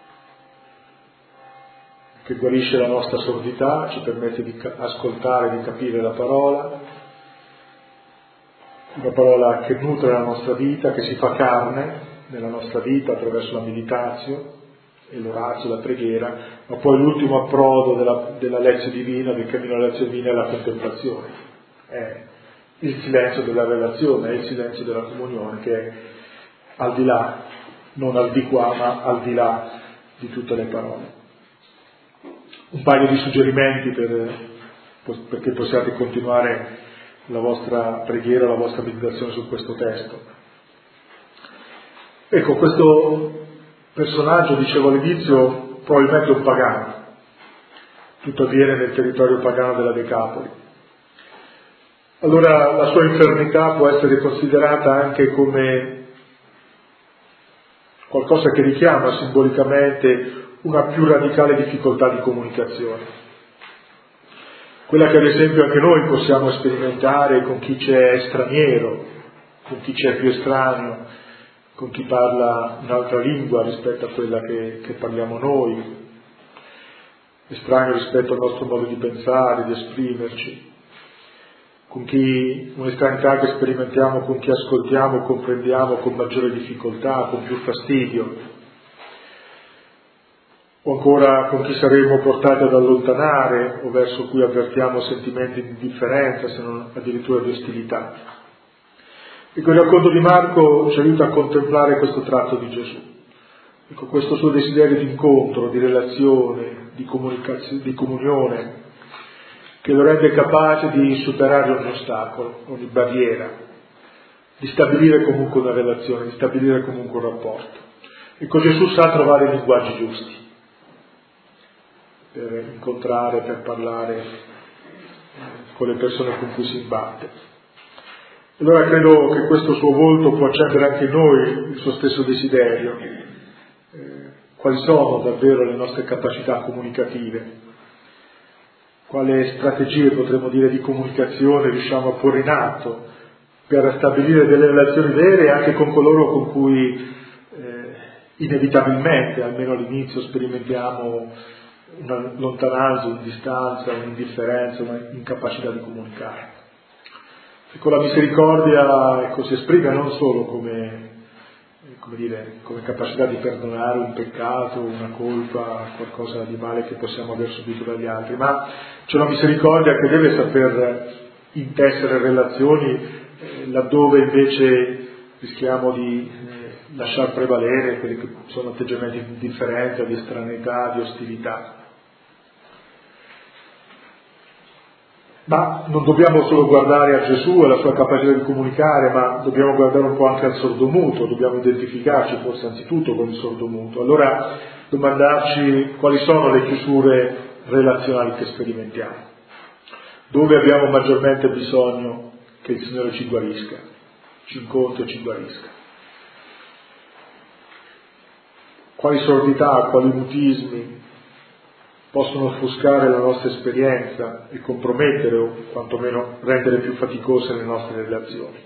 che guarisce la nostra sordità, ci permette di ascoltare, di capire la parola, una parola che nutre la nostra vita, che si fa carne nella nostra vita attraverso la meditazione e l'orazio, la preghiera, ma poi l'ultimo approdo della, della lezione divina, del cammino della lezione divina, è la contemplazione, è il silenzio della relazione, è il silenzio della comunione, che è al di là, non al di qua, ma al di là di tutte le parole. Un paio di suggerimenti per, perché possiate continuare la vostra preghiera, la vostra meditazione su questo testo. Ecco, questo personaggio, dicevo all'inizio, probabilmente è un pagano. Tutto avviene nel territorio pagano della Decapoli. Allora la sua infermità può essere considerata anche come qualcosa che richiama simbolicamente una più radicale difficoltà di comunicazione, quella che ad esempio anche noi possiamo sperimentare con chi ci è straniero, con chi ci è più estraneo, con chi parla un'altra lingua rispetto a quella che, che parliamo noi, estraneo rispetto al nostro modo di pensare, di esprimerci, con chi un'estranità che sperimentiamo con chi ascoltiamo, comprendiamo con maggiore difficoltà, con più fastidio, o ancora con chi saremo portati ad allontanare o verso cui avvertiamo sentimenti di indifferenza, se non addirittura di ostilità. Ecco, il racconto di Marco ci aiuta a contemplare questo tratto di Gesù, ecco, questo suo desiderio di incontro, di relazione, di comunicazione, di comunione, che lo rende capace di superare ogni ostacolo, ogni barriera, di stabilire comunque una relazione, di stabilire comunque un rapporto. Ecco, Gesù sa trovare i linguaggi giusti per incontrare, per parlare con le persone con cui si imbatte. Allora credo che questo suo volto può accendere anche in noi il suo stesso desiderio. Eh, quali sono davvero le nostre capacità comunicative? Quale strategie, potremmo dire, di comunicazione riusciamo a porre in atto per stabilire delle relazioni vere anche con coloro con cui eh, inevitabilmente, almeno all'inizio, sperimentiamo una lontananza, una distanza, un'indifferenza, un'incapacità di comunicare. Ecco, la misericordia, ecco, si esprime non solo come, come dire, come capacità di perdonare un peccato, una colpa, qualcosa di male che possiamo aver subito dagli altri, ma c'è una misericordia che deve saper intessere relazioni eh, laddove invece rischiamo di eh, lasciar prevalere quelli che sono atteggiamenti di indifferenza, di estraneità, di ostilità. Ma non dobbiamo solo guardare a Gesù e alla sua capacità di comunicare, ma dobbiamo guardare un po' anche al sordomuto, dobbiamo identificarci forse anzitutto con il sordomuto. Allora domandarci quali sono le chiusure relazionali che sperimentiamo, dove abbiamo maggiormente bisogno che il Signore ci guarisca, ci incontri e ci guarisca. Quali sordità, quali mutismi possono offuscare la nostra esperienza e compromettere o quantomeno rendere più faticose le nostre relazioni.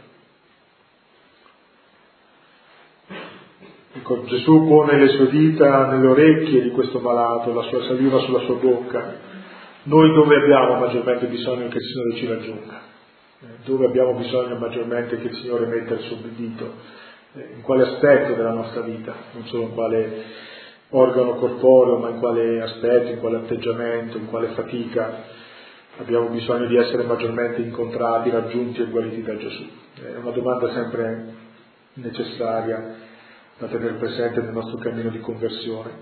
Ecco, Gesù pone le sue dita nelle orecchie di questo malato, la sua saliva sulla sua bocca. Noi dove abbiamo maggiormente bisogno che il Signore ci raggiunga? Dove abbiamo bisogno maggiormente che il Signore metta il suo dito? In quale aspetto della nostra vita? Non solo in quale organo corporeo, ma in quale aspetto, in quale atteggiamento, in quale fatica abbiamo bisogno di essere maggiormente incontrati, raggiunti e guariti da Gesù. È una domanda sempre necessaria da tenere presente nel nostro cammino di conversione.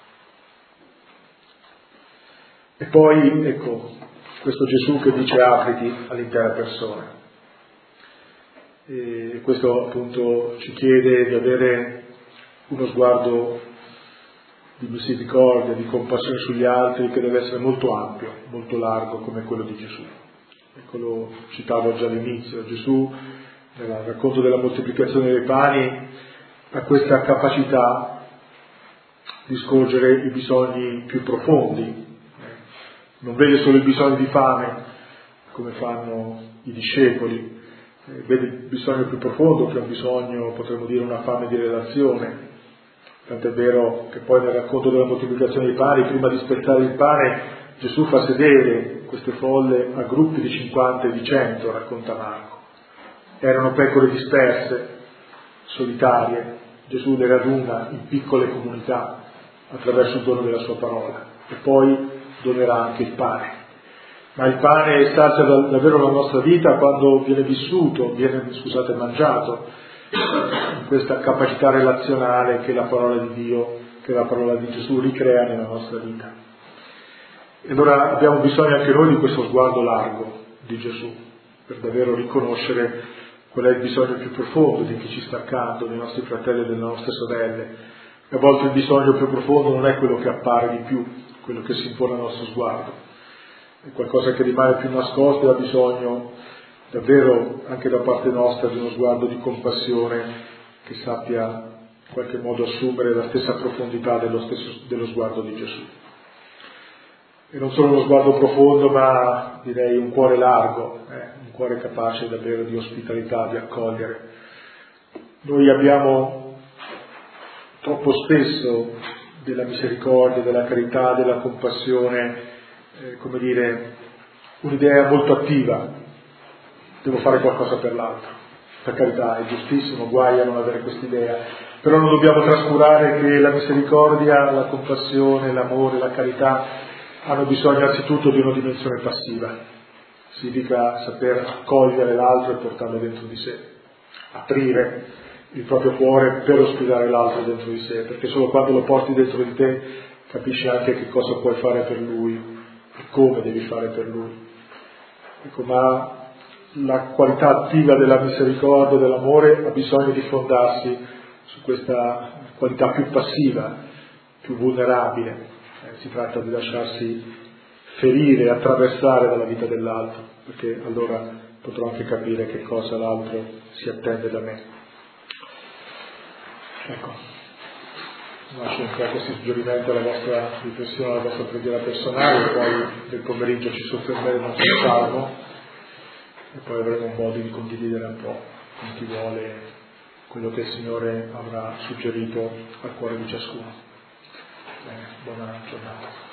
E poi, ecco, questo Gesù che dice apriti all'intera persona. E questo appunto ci chiede di avere uno sguardo di misericordia, di compassione sugli altri che deve essere molto ampio, molto largo come quello di Gesù. Ecco, lo citavo già all'inizio, Gesù nel racconto della moltiplicazione dei pani ha questa capacità di scorgere i bisogni più profondi, non vede solo il bisogno di fame come fanno i discepoli, vede il bisogno più profondo che è un bisogno, potremmo dire, una fame di relazione. Tant'è vero che poi nel racconto della moltiplicazione dei pani, prima di spezzare il pane, Gesù fa sedere queste folle a gruppi di cinquanta e di cento, racconta Marco. Erano pecore disperse, solitarie. Gesù le raduna in piccole comunità attraverso il dono della sua parola e poi donerà anche il pane. Ma il pane sazia davvero la nostra vita quando viene vissuto, viene, scusate, mangiato, in questa capacità relazionale che la parola di Dio, che la parola di Gesù ricrea nella nostra vita. E allora abbiamo bisogno anche noi di questo sguardo largo di Gesù, per davvero riconoscere qual è il bisogno più profondo di chi ci sta accanto, dei nostri fratelli e delle nostre sorelle. E a volte il bisogno più profondo non è quello che appare di più, quello che si impone al nostro sguardo, è qualcosa che rimane più nascosto e ha bisogno davvero anche da parte nostra di uno sguardo di compassione che sappia in qualche modo assumere la stessa profondità dello, stesso, dello sguardo di Gesù. E non solo uno sguardo profondo, ma direi un cuore largo, eh, un cuore capace davvero di ospitalità, di accogliere. Noi abbiamo troppo spesso della misericordia, della carità, della compassione, eh, come dire, un'idea molto attiva. Devo fare qualcosa per l'altro. Per carità, è giustissimo, guai a non avere quest'idea, però non dobbiamo trascurare che la misericordia, la compassione, l'amore, la carità hanno bisogno anzitutto di una dimensione passiva. Significa saper accogliere l'altro e portarlo dentro di sé, aprire il proprio cuore per ospitare l'altro dentro di sé, perché solo quando lo porti dentro di te capisci anche che cosa puoi fare per lui e come devi fare per lui. Ecco, ma la qualità attiva della misericordia e dell'amore ha bisogno di fondarsi su questa qualità più passiva, più vulnerabile. Eh, si tratta di lasciarsi ferire, attraversare dalla vita dell'altro, perché allora potrò anche capire che cosa l'altro si attende da me. Ecco, lascio un po' questi suggerimenti alla vostra riflessione, alla vostra preghiera personale, poi nel pomeriggio ci soffermeremo sul Salmo. e poi avremo modo di condividere un po' con chi vuole quello che il Signore avrà suggerito al cuore di ciascuno. Bene, buona giornata.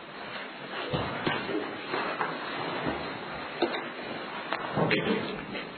Okay.